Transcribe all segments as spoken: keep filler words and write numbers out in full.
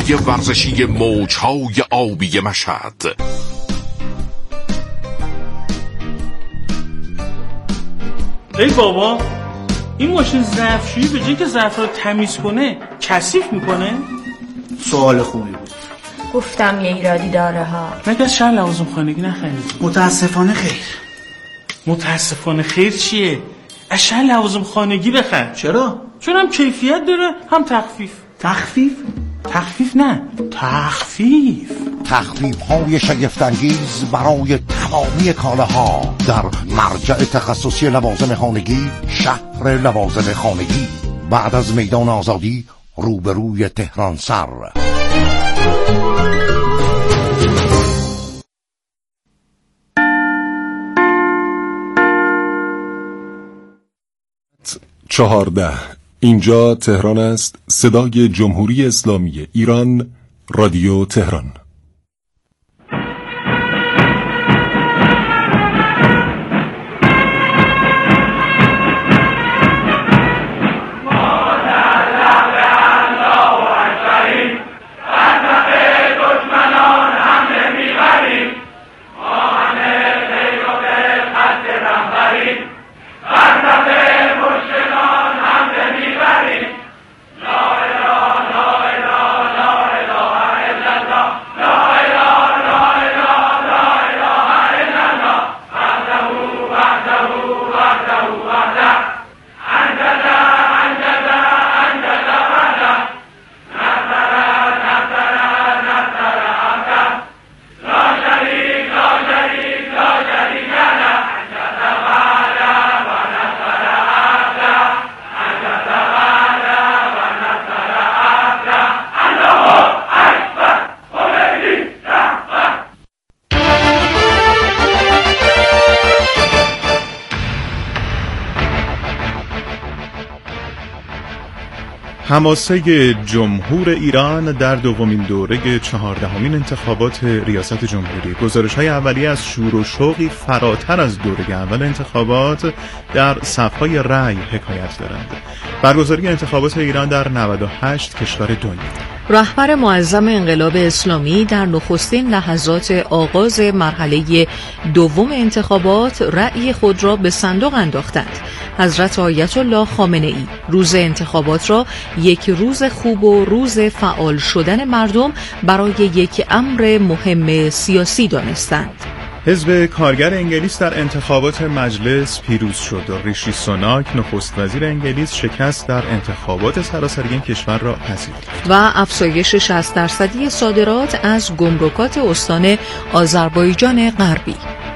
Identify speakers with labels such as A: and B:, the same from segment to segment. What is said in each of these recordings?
A: صدای ورزشی موج‌های آبی مشهد.
B: ای بابا، این ماشین ظرفشویی به جای که ظرف رو تمیز کنه کثیف میکنه؟
C: سوال خوبی بود.
D: گفتم یه ایرادی داره ها.
B: مگه از شهر لوازم خانگی نخرید؟
C: متاسفانه خیر.
B: متاسفانه خیر چیه؟ از شهر لوازم خانگی بخر.
C: چرا؟
B: چون هم کیفیت داره هم تخفیف.
C: تخفیف؟
B: تخفیف نه، تخفیف.
E: تخفیف های شگفت‌انگیز برای تمامی کالاها در مرجع تخصصی لوازم خانگی، شهر لوازم خانگی، بعد از میدان آزادی، روبروی تهران سر.
F: چهارده. اینجا تهران است. صدای جمهوری اسلامی ایران، رادیو تهران.
G: حماسه جمهور ایران در دومین دوره چهاردهمین انتخابات ریاست جمهوری. گزارش‌های اولیه از شور و شوقی فراتر از دوره اول انتخابات در صف‌های رأی حکایت دارند. برگزاری انتخابات ایران در نود و هشت کشور دنیا.
H: رهبر معظم انقلاب اسلامی در نخستین لحظات آغاز مرحله دوم انتخابات رأی خود را به صندوق انداختند. حضرت آیت الله خامنه ای روز انتخابات را یک روز خوب و روز فعال شدن مردم برای یک امر مهم سیاسی دانستند.
G: حزب کارگر انگلیس در انتخابات مجلس پیروز شد و ریشی سوناک نخست وزیر انگلیس شکست در انتخابات سراسری کشور را پذیرفت.
H: و افزایش شصت درصدی صادرات از گمرکات استان آذربایجان غربی.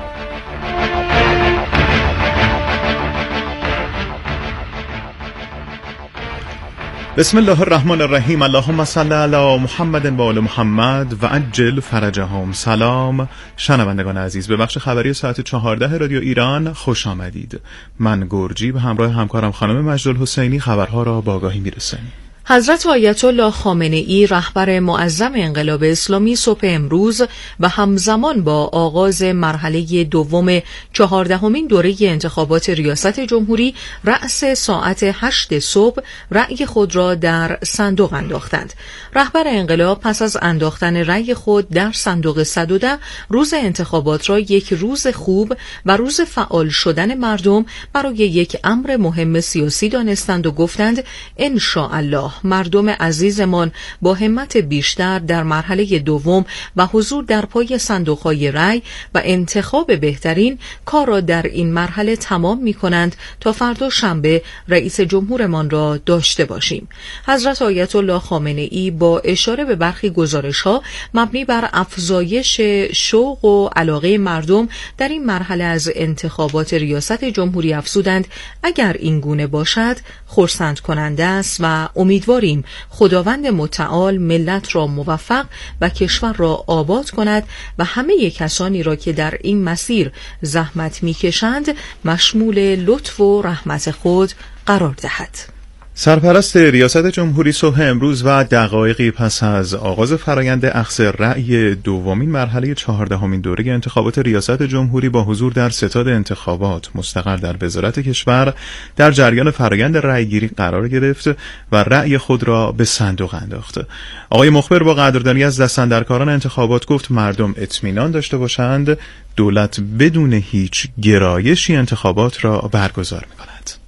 G: بسم الله الرحمن الرحیم. اللهم صل علی محمد و آل محمد و عجل فرجهم. سلام شنوندگان عزیز، به بخش خبری ساعت چهارده رادیو ایران خوش آمدید. من گرجی به همراه همکارم خانم مجدالحسینی خبرها را با آگاهی میرسانیم.
H: حضرت آیت الله خامنه ای رهبر معظم انقلاب اسلامی صبح امروز و همزمان با آغاز مرحله دوم چهاردهمین دوره انتخابات ریاست جمهوری رأس ساعت هشت صبح رأی خود را در صندوق انداختند. رهبر انقلاب پس از انداختن رأی خود در صندوق صد و ده روز انتخابات را یک روز خوب و روز فعال شدن مردم برای یک امر مهم سیاسی دانستند و گفتند ان شاء الله مردم عزیزمان با همت بیشتر در مرحله دوم و حضور در پای صندوق‌های رأی و انتخاب بهترین کار را در این مرحله تمام می‌کنند تا فردا شنبه رئیس جمهورمان را داشته باشیم. حضرت آیت الله خامنه ای با اشاره به برخی گزارش‌ها مبنی بر افزایش شوق و علاقه مردم در این مرحله از انتخابات ریاست جمهوری افزودند اگر این گونه باشد خرسند کننده است و امیدواریم خداوند متعال ملت را موفق و کشور را آباد کند و همه کسانی را که در این مسیر زحمت می‌کشند مشمول لطف و رحمت خود قرار دهد.
G: سرپرست ریاست جمهوری صبح امروز و دقایقی پس از آغاز فرایند اخذ رأی دومین مرحله چهاردهمین دوره انتخابات ریاست جمهوری با حضور در ستاد انتخابات مستقر در وزارت کشور در جریان فرایند رأیگیری قرار گرفت و رأی خود را به صندوق انداخت. آقای مخبر با قدردانی از دستاندرکاران انتخابات گفت مردم اطمینان داشته باشند دولت بدون هیچ گرایشی انتخابات را برگزار می‌کند.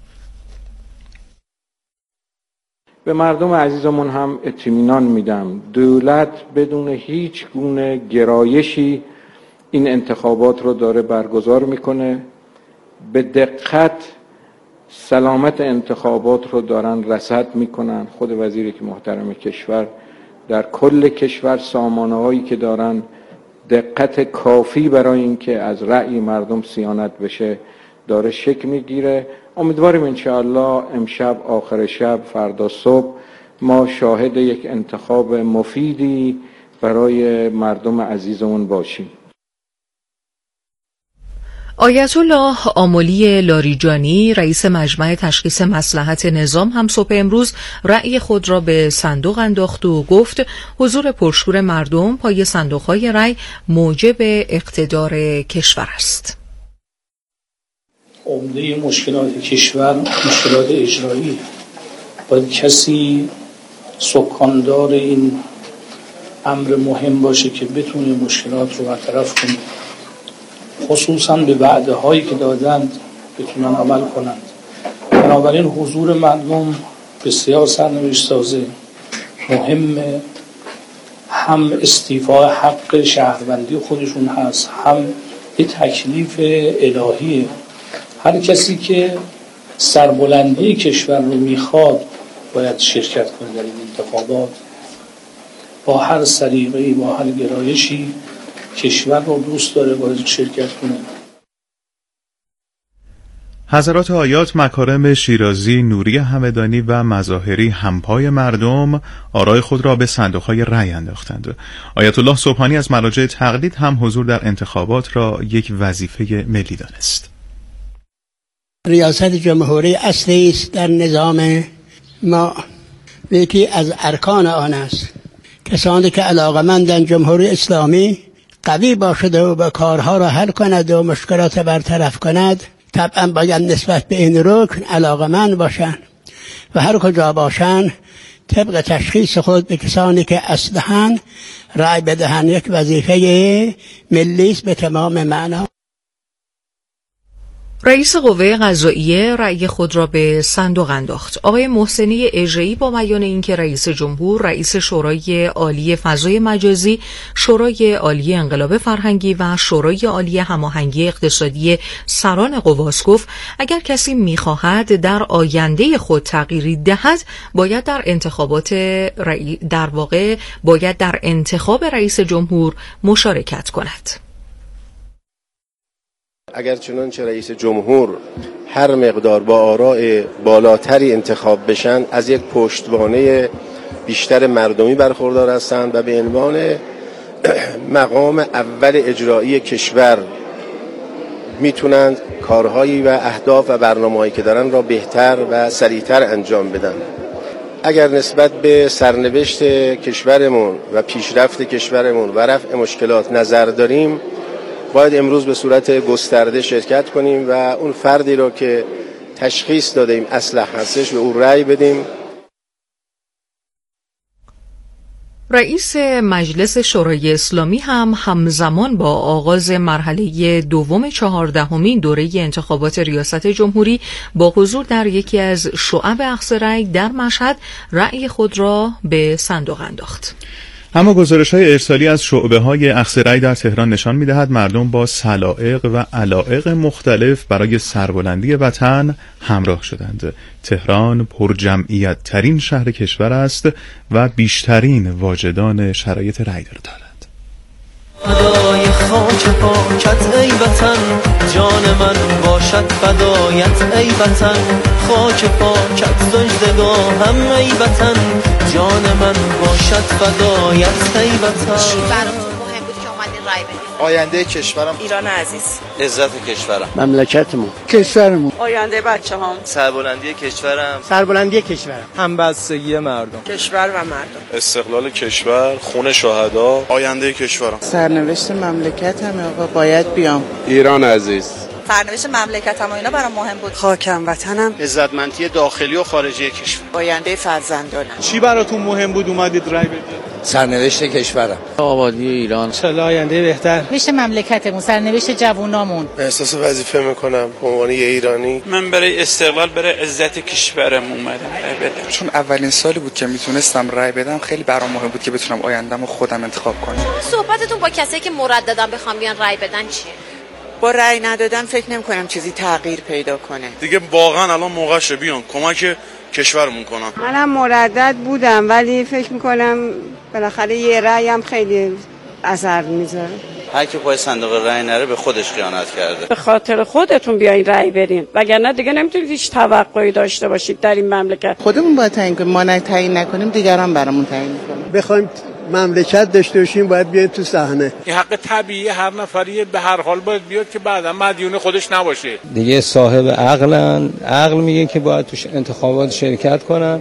I: به مردم عزیزمون هم اطمینان میدم دولت بدون هیچ گونه گرایشی این انتخابات رو داره برگزار میکنه. به دقت سلامت انتخابات رو دارن رصد میکنن. خود وزیر که محترم کشور در کل کشور سامانه هایی که دارن دقت کافی برای اینکه از رأی مردم صیانت بشه داره شکل میگیره. امیدواریم انشاءالله امشب آخر شب فردا صبح ما شاهد یک انتخاب مفیدی برای مردم عزیزمون باشیم.
H: آیت الله آملی لاریجانی رئیس مجمع تشخیص مصلحت نظام هم صبح امروز رأی خود را به صندوق انداخت و گفت حضور پرشور مردم پای صندوق‌های رأی موجب اقتدار کشور است.
B: عمده مشکلات کشور مشکلات اجرایی، باید کسی سکاندار این امر مهم باشه که بتونه مشکلات رو برطرف کنه، خصوصا به وعده هایی که دادند بتونن عمل کنند. بنابراین حضور مردم بسیار سرنوشت سازه، مهمه. هم استیفاء حق شهروندی خودشون هست، هم یه تکلیف الهیه. هر کسی که سربلندی کشور رو میخواد باید شرکت کنه در این انتخابات، با هر سلیقه‌ای با هر گرایشی کشور رو دوست داره باید شرکت کنه.
G: حضرات آیات مکارم شیرازی، نوری همدانی و مظاهری همپای مردم آرای خود را به صندوق‌های رأی انداختند. آیت الله سبحانی از مراجع تقلید هم حضور در انتخابات را یک وظیفه ملی دانست.
J: ریاست جمهوری اصلی است در نظام ما، یکی از ارکان آن است. کسانی که علاقه‌مندند جمهوری اسلامی قوی باشد و به کارها را حل کند و مشکلات برطرف کند، طبعا باید نسبت به این رکن علاقه‌مند باشند و هر کجا باشند طبق تشخیص خود به کسانی که اصلحاً رأی بدهند. یک وظیفه ملی است به تمام معنا.
H: رئیس قوه قضاییه رأی خود را به صندوق انداخت. آقای محسنی اژه‌ای با بیان اینکه رئیس جمهور، رئیس شورای عالی فضای مجازی، شورای عالی انقلاب فرهنگی و شورای عالی هماهنگی اقتصادی سران قواست گفت اگر کسی می‌خواهد در آینده خود تغییری دهد باید در انتخابات رئی... در واقع باید در انتخاب رئیس جمهور مشارکت کند.
K: اگر چنانچه رئیس جمهور هر مقدار با آراء بالاتری انتخاب بشن از یک پشتوانه بیشتر مردمی برخوردار هستند و به عنوان مقام اول اجرایی کشور میتونند کارهایی و اهداف و برنامه‌هایی که دارن را بهتر و سریعتر انجام بدن. اگر نسبت به سرنوشت کشورمون و پیشرفت کشورمون و رفع مشکلات نظر داریم باید امروز به صورت گسترده شرکت کنیم و اون فردی رو که تشخیص دادیم اصلح هستش به او رأی بدیم.
H: رئیس مجلس شورای اسلامی هم همزمان با آغاز مرحله دوم چهاردهمین دوره انتخابات ریاست جمهوری با حضور در یکی از شعب اخذ رأی در مشهد رأی خود را به صندوق انداخت.
G: اما گزارش‌های ارسالی از شعبه‌های اخذ رأی در تهران نشان می‌دهد مردم با سلائق و علائق مختلف برای سربلندی وطن همراه شدند. تهران پرجمعیت ترین شهر کشور است و بیشترین واجدان شرایط رأی دارد.
L: فدای خاک پاکت ای وطن، جان من باشد فدایت ای وطن، خاک پاکت سجدگاهم ای وطن، جان من باشد فدایت ای وطن.
M: براتون مهم بود که اومدین رای بدیم.
N: آینده کشورم،
O: ایران عزیز،
N: عزت کشورم،
J: مملکتمون، کشورمون،
O: آینده بچه‌هام،
N: سربلندی کشورم،
J: سربلندی کشورم،
P: همبستگی مردم،
O: کشور و مردم،
Q: استقلال کشور، خون شهدا، آینده کشورم.
R: سرنوشت مملکتم آقا باید بیام.
S: ایران عزیز.
M: سرنوشت مملکتم و اینا برام مهم بود.
O: خاکم وطنم،
N: عزتمندی داخلی و خارجی کشور،
R: آینده فرزندانم.
P: چی براتون مهم بود اومدید رای بدید؟
N: سرنوشت کشورم،
P: آبادی ایران،
J: انشالله آینده بهتر،
R: سرنوشت مملکتمون، سرنوشت جوونامون.
Q: احساس وظیفه میکنم به عنوان یه ایرانی.
T: من برای استقلال، برای عزت کشورم اومدم رای بدم.
U: چون اولین سالی بود که میتونستم رای بدم، خیلی برام مهم بود که بتونم آینده‌مو خودم انتخاب کنم.
M: صحبتتون با کسایی که مرددن بخوام بیان رای بدن چیه؟
R: با رای ندادن فکر نمی کنم چیزی تغییر پیدا کنه.
Q: دیگه واقعا الان موقعشه بیان کمک کشورمون کنن.
O: منم مردد بودم ولی فکر میکنم بالاخره یه رأی هم خیلی اثر میذاره.
N: هر کی پای صندوق رای نره به خودش خیانت کرده.
O: به خاطر خودتون بیاین رأی بدین، وگرنه دیگه نمیتونید هیچ توقعی داشته باشید در این مملکت.
R: خودمون باید تعیین کنیم، ما نه تعیین نکنیم دیگران برامون تعیین میکنن.
J: بخوایم مملکت داشته باشیم باید بیایم تو صحنه.
T: این حق طبیعی هر نفریه، به هر حال باید بیاد که بعدا مدیون خودش نباشه.
P: دیگه صاحب عقلن، عقل میگه که باید تو انتخابات شرکت کنن،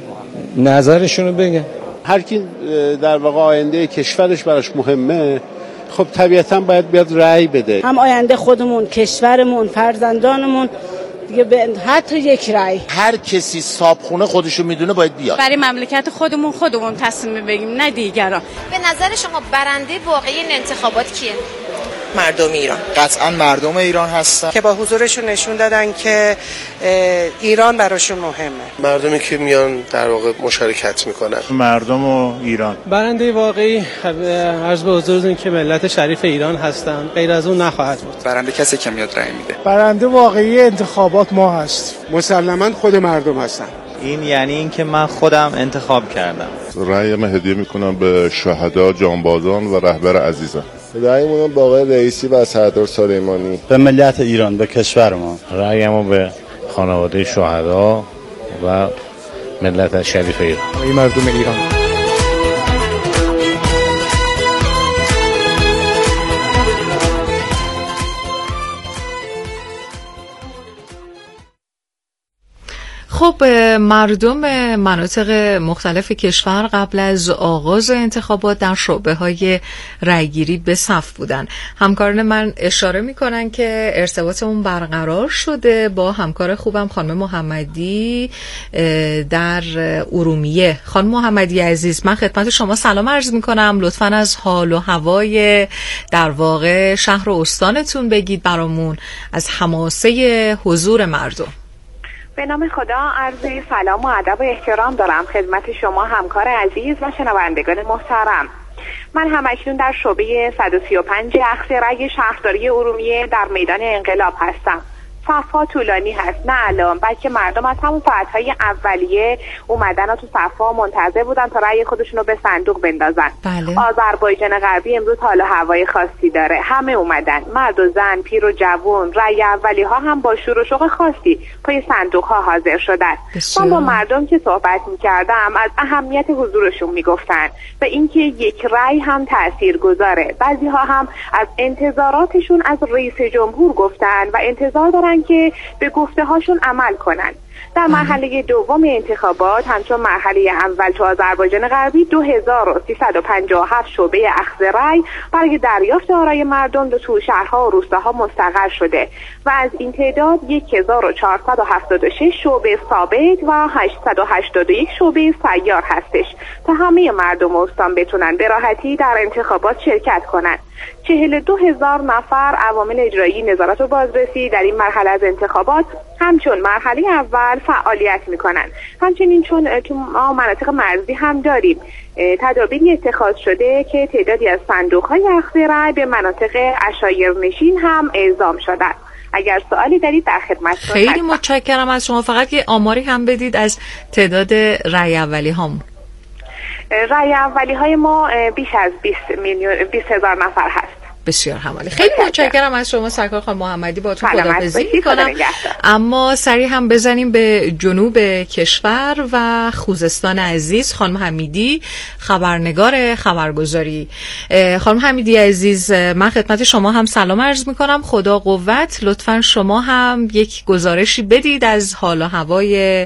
P: نظرشونو بگن.
S: هر کی در واقع آینده کشورش براش مهمه، خب طبیعتاً باید بیاد رأی بده.
O: هم آینده خودمون، کشورمون، فرزندانمون، دیگه به حتی یک رأی.
N: هر کسی صاحبخونه خودشو میدونه باید بیاد.
O: برای مملکت خودمون خودمون تصمیم بگیریم، نه دیگران.
M: به نظر شما برنده واقعی این انتخابات کیه؟
R: مردم ایران.
N: قطعاً مردم ایران هستن
O: که با حضورشون نشون دادن که ایران براشون مهمه.
Q: مردمی که میان در واقع مشارکت میکنن.
G: مردم و ایران.
J: برنده واقعی عرض به حضورتون که ملت شریف ایران هستن، غیر از اون نخواهد بود.
U: برنده کسی که میاد رای میده.
J: برنده واقعی انتخابات ما هست. مسلماً خود مردم هستن.
P: این یعنی این که من خودم انتخاب کردم.
Q: رأیم هدیه میکنم به شهدا، جانبازان و رهبر عزیزم.
S: رأیمون به آقای رئیسی و سردار سلیمانی.
P: به ملت ایران، به کشور ما. رأیمو به خانواده شهدا و ملت شریف ایران.
U: این مردم ایران.
H: خب مردم مناطق مختلف کشور قبل از آغاز انتخابات در شعبه‌های رأیگیری به صف بودن. همکاران من اشاره میکنن که ارتباطمون برقرار شده با همکار خوبم خانم محمدی در ارومیه. خانم محمدی عزیز، من خدمت شما سلام عرض میکنم. لطفاً از حال و هوای در واقع شهر و استانتون بگید برامون، از حماسه حضور مردم.
V: به نام خدا، عرض سلام و ادب و احترام دارم خدمت شما همکار عزیز و شنوندگان محترم. من همکنون در شعبه صد و سی و پنج اخذ رأی شهرداری ارومیه در میدان انقلاب هستم. صف‌ها طولانی هست، نه الان، بلکه مردم از همون ساعت‌های اولیه اومدن و تو صف‌ها منتظر بودن تا رأی خودشون رو به صندوق بندازن.
H: بله.
V: آذربایجان غربی امروز حال و هوای خاصی داره، همه اومدن، مرد و زن، پیر و جوان. رأی اولی‌ها هم با شور و شوق خاصی پای صندوق‌ها حاضر شدن. من با مردم که صحبت می‌کردم از اهمیت حضورشون میگفتن و اینکه یک رأی هم تاثیرگذاره. بعضی‌ها هم از انتظاراتشون از رئیس جمهور گفتن و انتظار دارن که به گفته هاشون عمل کنن. در مرحله دوم انتخابات همچون مرحله اول تو آذربایجان غربی دو هزار و سیصد و پنجاه و هفت شعبه اخذ رأی برای دریافت آرای مردم تو شهرها و روستاها مستقر شده و از این تعداد یک هزار و چهارصد و هفتاد و شش شعبه ثابت و هشتصد و هشتاد و یک شعبه سیار هستش تا همه مردم استان بتونن به راحتی در انتخابات شرکت کنن. چهل و دو هزار نفر عوامل اجرایی نظارت و بازرسی در این مرحله از انتخابات همچون مرحله اول فعالیت میکنن. همچنین چون تو ما مناطق مرزی هم داریم، تدابیری اتخاذ شده که تعدادی از صندوق‌های اخذ رأی به مناطق عشایرنشین هم اعزام شده. اگر سوالی دارید در خدمتتون.
H: خیلی متشکرم از شما. فقط یه آماری هم بدید از تعداد رأی اولی هامون.
V: رأی اولی های ما بیش از بیست میلیون بیست هزار نفر هست.
H: بسیار همالی. خیلی متشکرم از شما سرکار خانم محمدی. با تو خداحافظی می‌کنم. اما سریع هم بزنیم به جنوب کشور و خوزستان عزیز. خانم حمیدی خبرنگار خبرگزاری. خانم حمیدی عزیز، من خدمت شما هم سلام عرض می‌کنم. خدا قوت. لطفاً شما هم یک گزارشی بدید از حال و هوای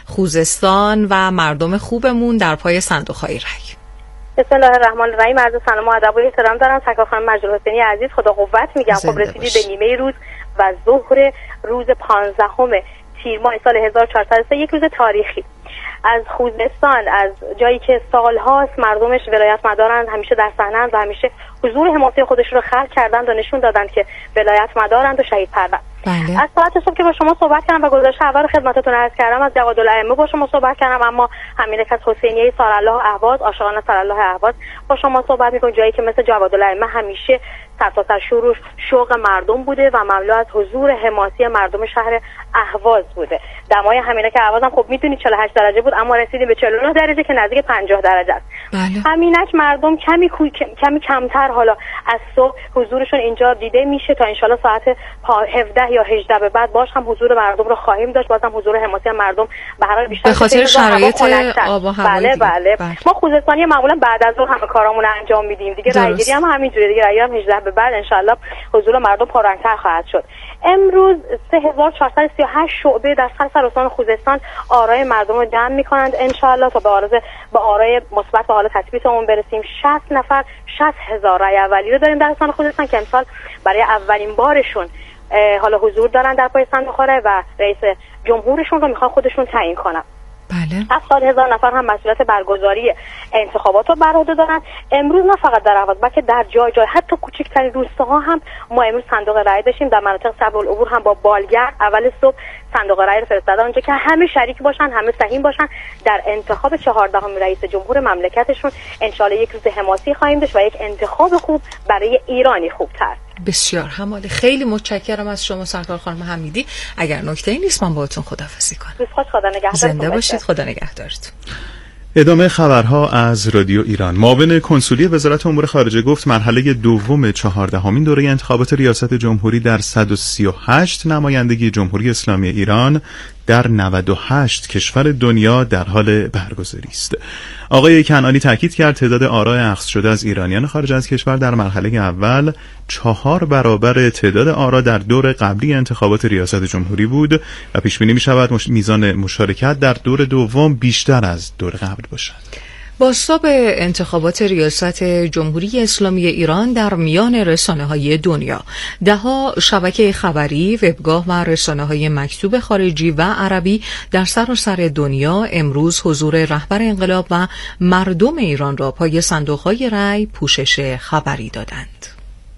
H: خوزستان و مردم خوبمون در پای صندوق‌های رای.
A: بسم الله الرحمن الرحیم. عرض سلام و ادب و احترام دارم سرکار خانم مجید حسینی عزیز. خدا قوت میگم. خب رسیدی به نیمه روز و ظهر روز پانزدهم تیر ماه سال هزار و چهارصد و سه، یک روز تاریخی. از خوزستان، از جایی که سالهاست مردمش ولایت مدارند، همیشه در صحنه‌اند و همیشه حضور حماسه خودشون رو خلق کردند و نشون دادند که ولایت مدارند و شهید پرور.
H: بله.
A: از ساعت صبح که با شما صحبت کردم و گزارش اول خدمتتون عرض کردم، از جوادالائمه با شما صحبت کردم، اما همین که از حسینیه سارالله اهواز، عاشقان سارالله اهواز با شما صحبت می‌کنم، جایی که مثل جوادالائمه همیشه سرتاسر شور شوق مردم بوده و مملو از حضور حماسی مردم شهر اهواز بوده. دمای همینه که اهواز هم خب میدونید چهل و هشت درجه بود، اما رسیدیم به چهل و نه درجه که نزدیک پنجاه درجه است.
H: بله.
A: همینک مردم کمی کمی کمتر حالا از صبح حضورشون اینجا دیده میشه تا انشالله ساعت هفده یا هجده به بعد باش هم حضور مردم رو خواهیم داشت. بازم حضور حماسی مردم به هر حال بیشتر
H: به خاطر شرایط آب و هوا.
A: بله بله. بله. ما خوزستانی معمولا بعد از ظهر همه کارامون رو انجام میدیم دیگه. رایگیری هم همینجوریه دیگه. رای هم هجده به بعد انشالله حضور مردم پررنگ‌تر خواهد شد. امروز سه هزار و چهارصد و سی و هشت شعبه در سراسر استان خوزستان آرای مردم رو جمع می‌کنند انشالله تا به آرز به آرای مثبت به حال تثبیتمون برسیم. شصت نفر شصت هزار رای اولی رو داریم در استان خوزستان که امسال برای اولین بارشون حالا حضور دارن در پای صندوق رای و رئیس جمهورشون رو میخوان خودشون تعیین کنن.
H: بله.
A: هفتاد هزار نفر هم مسئولیت برگزاری انتخابات رو بر عهده دارن. امروز نه فقط در اهواز بلکه در جای جای حتی کوچکترین روستاها هم ما امروز صندوق رای داشتیم. در مناطق صبرالعبور هم با بالگرد اول صبح صندوق رای رو فرستادن اونجا که همه شریک باشن، همه سهیم باشن در انتخاب چهاردهم رئیس جمهور مملکتشون. انشالله یک روز حماسی خواهیم داشت و یک انتخاب خوب برای ایرانی خوبتر.
H: بسیار همالی. خیلی متشکرم از شما سرکار خانم حمیدی. اگر نکته‌ای نیست من باهاتون خداحافظی کنم.
A: روز خوش. خدا نگهدار.
H: زنده باشید. خدا نگهدارتون.
G: ادامه خبرها از رادیو ایران. معاون کنسولی وزارت امور خارجه گفت مرحله دوم چهاردهمین دوره انتخابات ریاست جمهوری در صد و سی و هشت نمایندگی جمهوری اسلامی ایران در نود و هشت کشور دنیا در حال برگزاری است. آقای کنعانی تاکید کرد تعداد آرای اخذ شده از ایرانیان خارج از کشور در مرحله اول چهار برابر تعداد آرا در دور قبلی انتخابات ریاست جمهوری بود و پیش بینی می شود میزان مشارکت در دور دوم بیشتر از دور قبل باشد.
H: بازتاب انتخابات ریاست جمهوری اسلامی ایران در میان رسانه‌های دنیا. ده‌ها شبکه خبری، وبگاه و رسانه‌های مکتوب خارجی و عربی در سراسر دنیا امروز حضور رهبر انقلاب و مردم ایران را پای صندوق‌های رای پوشش خبری دادند.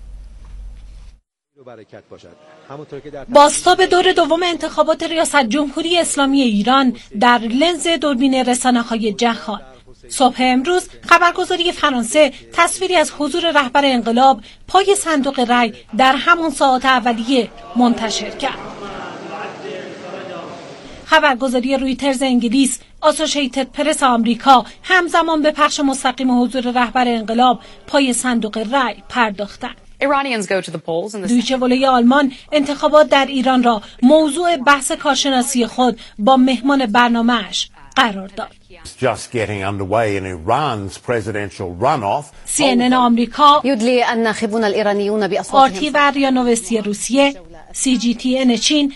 D: بازتاب دور دوم انتخابات ریاست جمهوری اسلامی ایران در لنز دوربین رسانه‌های جهان. صبح امروز خبرگزاری فرانسه تصویری از حضور رهبر انقلاب پای صندوق رای در همون ساعات اولیه منتشر کرد. خبرگزاری رویترز انگلیس، آسوشیتد پرس آمریکا همزمان به پخش مستقیم حضور رهبر انقلاب پای صندوق رای پرداختند. دویچه وله آلمان انتخابات در ایران را موضوع بحث کارشناسی خود با مهمان برنامه‌اش قرار داد. سی ان ان آمریکا، آرتی و ریا نوستی روسیه، سی جی تی ان چین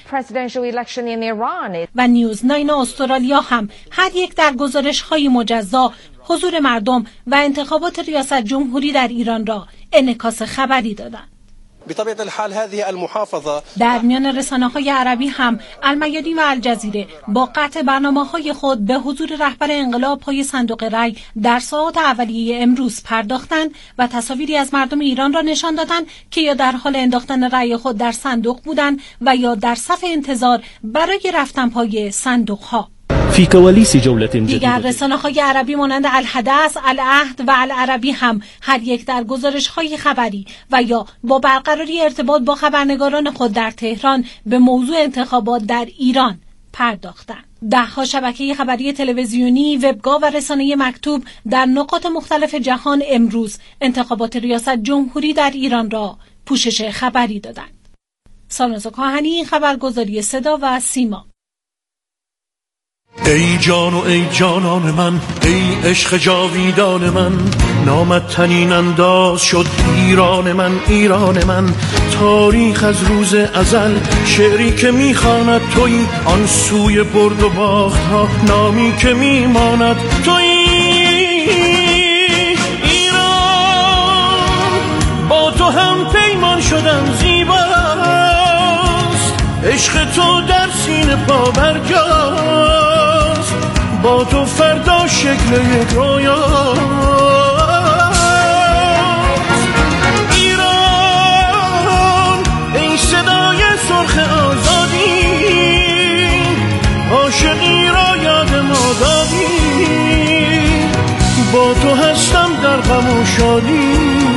D: و نیوز ناین استرالیا هم هر یک در گزارش‌های مجزا حضور مردم و انتخابات ریاست جمهوری در ایران را انعکاس خبری دادند.
W: بطبيعة الحال هذه المحافظة
D: در میان رسانه‌های عربی هم المیادین و الجزیره با قطع برنامه‌های خود به حضور رهبر انقلاب پای صندوق رای در ساعات اولیه امروز پرداختند و تصاویری از مردم ایران را نشان دادند که یا در حال انداختن رای خود در صندوق بودند و یا در صف انتظار برای رفتن پای صندوق‌ها.
X: فی کوالیس جولة
D: دیگر رسانه‌های عربی مانند الحدث، العهد و العربی هم هر یک در گزارش‌های خبری و یا با برقراری ارتباط با خبرنگاران خود در تهران به موضوع انتخابات در ایران پرداختند. ده‌ها شبکه خبری تلویزیونی، وبگاه و رسانه مکتوب در نقاط مختلف جهان امروز انتخابات ریاست جمهوری در ایران را پوشش خبری دادند. سانوز کاهنی، این خبرگزاری صدا و سیما.
C: ای جان و ای جانان من، ای عشق جاویدان من، نامت تنین انداز شد ایران من، ایران من. تاریخ از روز ازل شعری که میخواند تویی، آن سوی برد و باخت ها نامی که میماند تویی. ایران با تو هم پیمان شدم زیباست، عشق تو در سینه پا برجاست، با تو فردا شکل یک رویاست. ایران ای صدای سرخ آزادی، عاشقی را یاد ما دادی، با تو هستم در غم و شادی.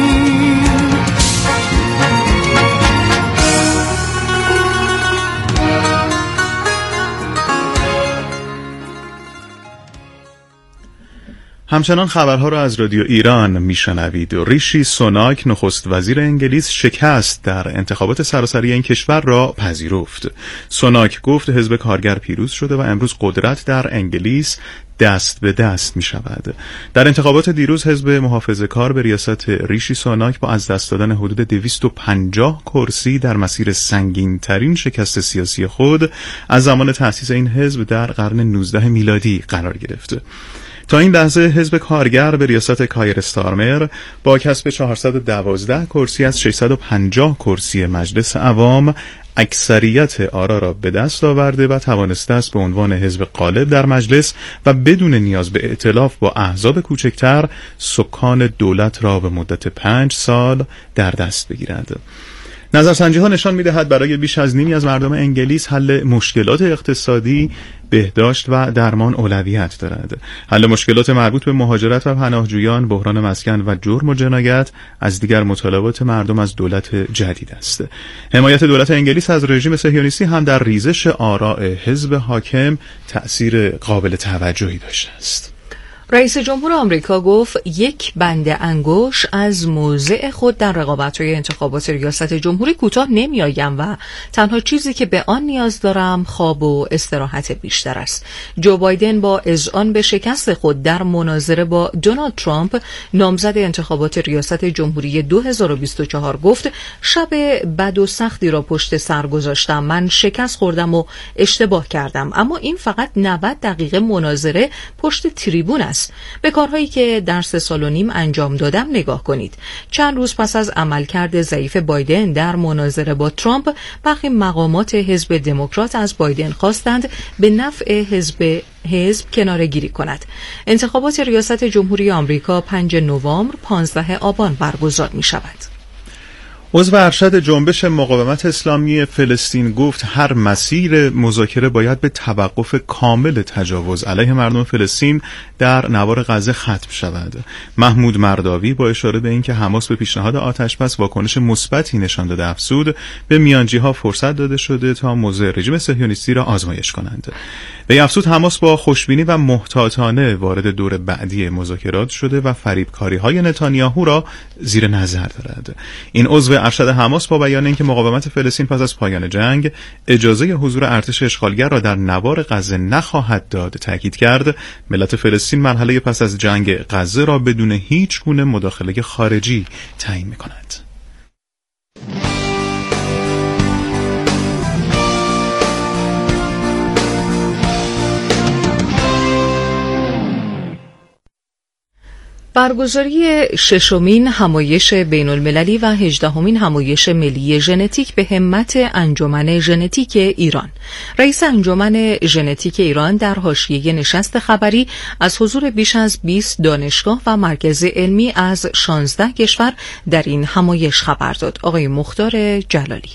G: همچنان خبرها را از رادیو ایران میشنوید. ریشی سوناک نخست وزیر انگلیس شکست در انتخابات سراسری این کشور را پذیرفت. سوناک گفت حزب کارگر پیروز شده و امروز قدرت در انگلیس دست به دست می شود. در انتخابات دیروز حزب محافظه‌کار به ریاست ریشی سوناک با از دست دادن حدود دویست و پنجاه کرسی در مسیر سنگین ترین شکست سیاسی خود از زمان تأسیس این حزب در قرن نوزدهم میلادی قرار گرفت. تا این لحظه حزب کارگر به ریاست کایر استارمر با کسب چهارصد و دوازده کرسی از ششصد و پنجاه کرسی مجلس عوام اکثریت آرا را به دست آورده و توانسته است به عنوان حزب غالب در مجلس و بدون نیاز به ائتلاف با احزاب کوچکتر سکان دولت را به مدت پنج سال در دست بگیرد. نظرسنجی ها نشان می‌دهد برای بیش از نیمی از مردم انگلیس حل مشکلات اقتصادی، بهداشت و درمان اولویت دارد. حل مشکلات مربوط به مهاجرت و پناهجویان، بحران مسکن و جرم و جنایت از دیگر مطالبات مردم از دولت جدید است. حمایت دولت انگلیس از رژیم صهیونیستی هم در ریزش آراء حزب حاکم تأثیر قابل توجهی داشته است.
H: رئیس جمهور آمریکا گفت یک بند انگشت از موضع خود در رقابت‌های انتخابات ریاست جمهوری کوتاه نمی‌آیم و تنها چیزی که به آن نیاز دارم خواب و استراحت بیشتر است. جو بایدن با اذعان به شکست خود در مناظره با دونالد ترامپ نامزد انتخابات ریاست جمهوری دو هزار و بیست و چهار گفت شب بد و سختی را پشت سر گذاشتم، من شکست خوردم و اشتباه کردم، اما این فقط نود دقیقه مناظره پشت تریبون است. به کارهایی که در سه سال و نیم انجام دادم نگاه کنید. چند روز پس از عملکرد ضعیف بایدن در مناظره با ترامپ، برخی مقامات حزب دموکرات از بایدن خواستند به نفع حزب حزب کناره‌گیری کند. انتخابات ریاست جمهوری آمریکا پنجم نوامبر پانزدهم آبان برگزار می شود.
G: عضو ارشد جنبش مقاومت اسلامی فلسطین گفت هر مسیر مذاکره باید به توقف کامل تجاوز علیه مردم فلسطین در نوار غزه ختم شود. محمود مرداوی با اشاره به اینکه حماس به پیشنهاد آتشبس واکنش مثبتی نشان داده افزود به میانجی‌ها فرصت داده شده تا موضع رژیم صهیونیستی را آزمایش کنند. به افزود حماس با خوشبینی و محتاطانه وارد دور بعدی مذاکرات شده و فریبکاری‌های نتانیاهو را زیر نظر دارد. این عضو ارشد حماس با بیان اینکه مقاومت فلسطین پس از پایان جنگ اجازه حضور ارتش اشغالگر را در نوار غزه نخواهد داد تاکید کرد. ملت فلسطین مرحله پس از جنگ غزه را بدون هیچ گونه مداخله خارجی تعیین می‌کند.
H: برگزاری ششمین همایش بین المللی و هجدهمین همایش ملی ژنتیک به همت انجمن ژنتیک ایران. رئیس انجمن ژنتیک ایران در حاشیه نشست خبری از حضور بیش از بیست دانشگاه و مرکز علمی از شانزده کشور در این همایش خبر داد. آقای مختار جلالی: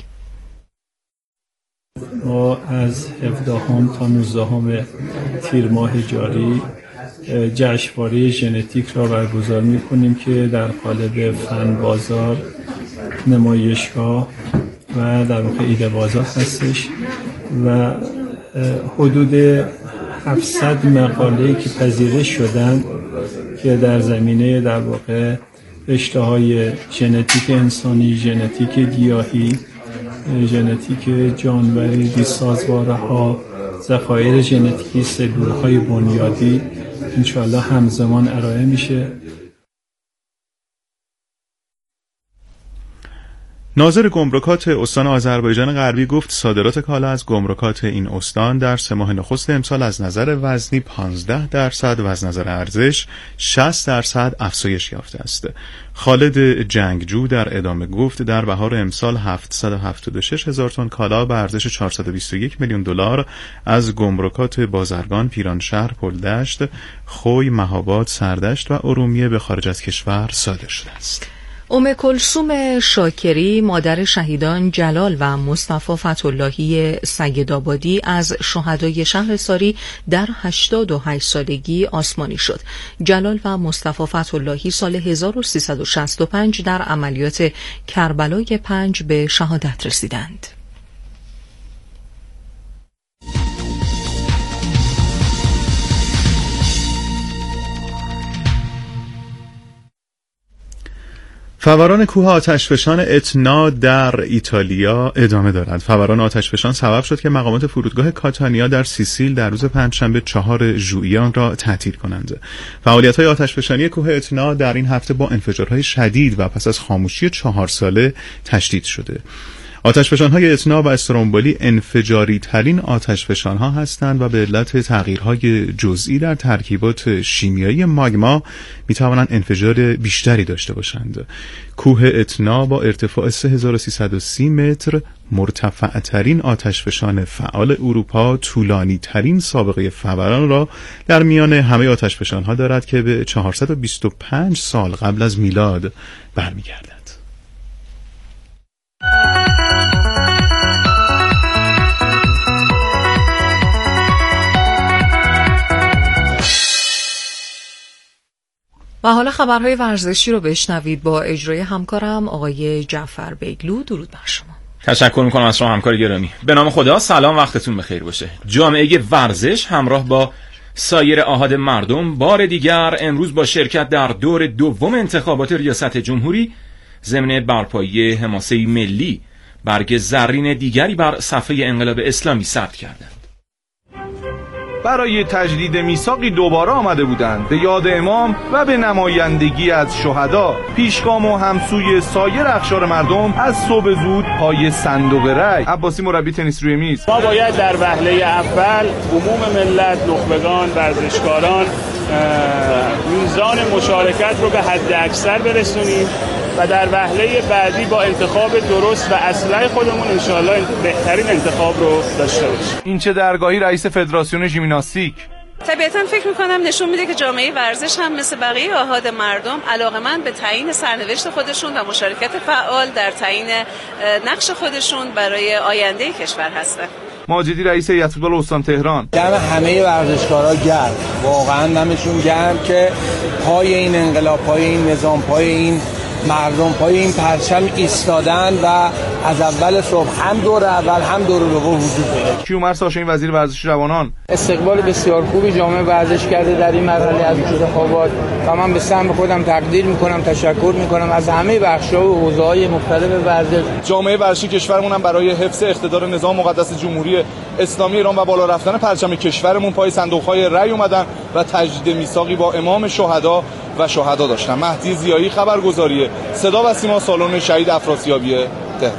E: ما از هفدهم تا نوزدهم تیر ماه جاری جشنواره ژنتیک را برگزار می‌کنیم که در قالب فن بازار، نمایشگاه و در واقع ایده بازار هستش و حدود هفتصد مقاله‌ای که پذیرش شدن که در زمینه در واقع رشته‌های ژنتیک انسانی، ژنتیک گیاهی، ژنتیک جانوری، بی‌سازواره‌ها، ذخایر ژنتیکی سلول‌های بنیادی انشاءالله همزمان ارائه میشه.
G: ناظر گمرکات استان آذربایجان غربی گفت صادرات کالا از گمرکات این استان در سه ماه نخست امسال از نظر وزنی پانزده درصد و از نظر ارزش شصت درصد افزایش یافته است. خالد جنگجو در ادامه گفت در بهار امسال هفتصد و هفتاد و شش هزار تن کالا به ارزش چهارصد و بیست و یک میلیون دلار از گمرکات بازرگان، پیرانشهر، پلدشت، خوی، مهاباد، سردشت و ارومیه به خارج از کشور صادر شده است.
H: ام کلثوم شاکری مادر شهیدان جلال و مصطفی فتح‌اللهی سیدآبادی از شهدای شهرستاری در هشتاد و هشت سالگی آسمانی شد. جلال و مصطفی فتح‌اللهی سال هزار و سیصد و شصت و پنج در عملیات کربلای پنج به شهادت رسیدند.
G: فوران کوه آتشفشان اتنا در ایتالیا ادامه دارد. فوران آتشفشان سبب شد که مقامات فرودگاه کاتانیا در سیسیل در روز پنجشنبه چهار ژوئیه آن را تعطیل کنند. فعالیت‌های آتشفشانی کوه اتنا در این هفته با انفجارهای شدید و پس از خاموشی چهار ساله تشدید شده. آتشفشان‌های اتنا و استرومبولی انفجاری ترین آتشفشان‌ها هستند و به علت تغییرهای جزئی در ترکیبات شیمیایی ماگما می‌توانند انفجار بیشتری داشته باشند. کوه اتنا با ارتفاع سه هزار و سیصد و سی متر مرتفع ترین آتشفشان فعال اروپا طولانی ترین سابقه فوران را در میان همه آتشفشان‌ها دارد که به چهارصد و بیست و پنج سال قبل از میلاد برمیگردد.
H: و حالا خبرهای ورزشی رو بشنوید با اجرای همکارم آقای جعفر بیگلو. درود بر شما.
B: تشکر میکنم از شما همکار گرامی. به نام خدا، سلام، وقتتون بخیر باشه. جامعه ورزش همراه با سایر احاد مردم بار دیگر امروز با شرکت در دور دوم انتخابات ریاست جمهوری ضمن برپایی حماسه ملی برگ زرین دیگری بر صفحه انقلاب اسلامی ثبت کردند.
F: برای تجدید میثاقی دوباره آمده بودند به یاد امام و به نمایندگی از شهدا. پیشگام و همسوی سایر اقشار مردم از صبح زود پای صندوق رای. عباسی مربی تنیس روی میز:
I: ما باید در وهله اول عموم ملت، نخبگان، ورزشکاران میزان مشارکت رو به حد اکثر برسونیم و در وهله بعدی با انتخاب درست و اصلح خودمون انشاءالله بهترین انتخاب رو داشته باشیم.
F: این چه درگاهی رئیس فدراسیون ژیمناستیک.
X: طبیعتاً فکر می‌کنم نشون میده که جامعه ورزش هم مثل بقیه احاد مردم علاقه‌مند به تعیین سرنوشت خودشون و مشارکت فعال در تعیین نقش خودشون برای آینده کشور هستن.
F: ماجدی رئیس هیئت فوتبال استان تهران:
Y: دم همه ورزشکارا گرم، واقعا دمشون گرم که پای این انقلاب، پای این نظام، پای این مردم، پای این پرچم ایستادن و از اول صبح هم دور اول هم دور دوم وجود داره.
F: کیومرث هاشمی وزیر ورزش جوانان:
Z: استقبال بسیار خوبی جامعه ورزش کرده در این مرحله از انتخابات و من به سهم خودم تقدیر میکنم، تشکر میکنم از همه بخش‌ها و حوزه‌های مختلف ورزش.
F: جامعه ورزشی کشورمون هم برای حفظ اقتدار نظام مقدس جمهوری اسلامی ایران و بالا رفتن پرچم کشورمون پای صندوق‌های رای اومدن و تجدید میثاقی با امام شهدا و شهدا داشتن. مهدی ضیایی، خبرگزاری صدا و سیما، سالن شهید افراسیابی تهران.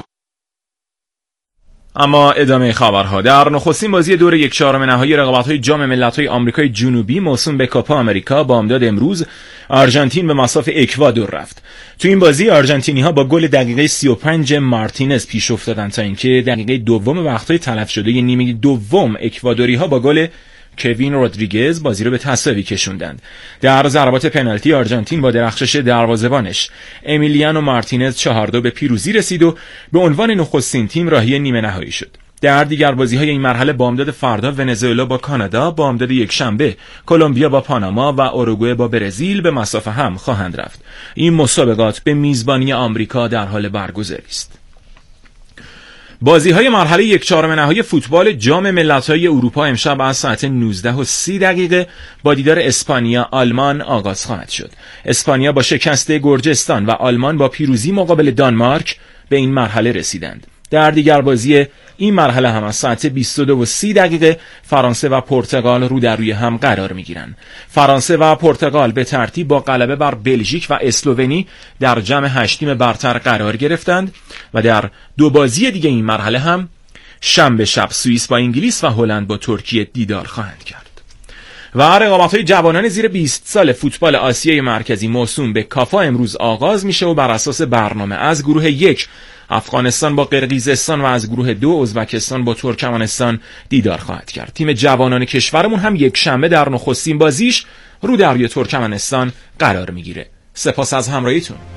B: اما ادامه خبرها: در نخستین بازی دور یک چهارم نهایی رقابت‌های جام ملت‌های آمریکای جنوبی موسوم به کوپا آمریکا با امداد امروز آرژانتین به مصاف اکوادور رفت. تو این بازی آرژانتینی‌ها با گل دقیقه سی و پنج مارتینز پیش افتادند تا اینکه دقیقه دوم وقت‌های تلف شده نیمه دوم اکوادوری‌ها با گل کوین رودریگز بازی رو به تساوی کشوندند. در ضربات پنالتی آرژانتین با درخشش دروازه‌بانش امیلیانو مارتینز چهار دو به پیروزی رسید و به عنوان نخستین تیم راهی نیمه نهایی شد. در دیگر بازی‌های این مرحله با امداد فردا ونزوئلا با کانادا، با امداد یکشنبه کلمبیا با پاناما و اوروگوئه با برزیل به مصاف هم خواهند رفت. این مسابقات به میزبانی آمریکا در حال برگزاری است. بازی‌های مرحله یک چهارم نهایی فوتبال جام ملت‌های اروپا امشب از ساعت نوزده و سی دقیقه با دیدار اسپانیا آلمان آغاز خواهد شد. اسپانیا با شکست گرجستان و آلمان با پیروزی مقابل دانمارک به این مرحله رسیدند. در دیگر بازی این مرحله هم از ساعت بیست و دو و سی دقیقه فرانسه و پرتغال رو در روی هم قرار می‌گیرند. فرانسه و پرتغال به ترتیب با غلبه بر بلژیک و اسلوونی در جمع هشتیم برتر قرار گرفتند و در دو بازی دیگه این مرحله هم شنبه شب سوئیس با انگلیس و هلند با ترکیه دیدار خواهند کرد. و رقابت‌های جوانان زیر بیست سال فوتبال آسیای مرکزی موسوم به کافا امروز آغاز میشه و بر اساس برنامه از گروه یک افغانستان با قرقیزستان و از گروه دو ازبکستان با ترکمنستان دیدار خواهد کرد. تیم جوانان کشورمون هم یک شنبه در نخستین بازیش رو دریای ترکمنستان قرار میگیره. سپاس از همراهیتون.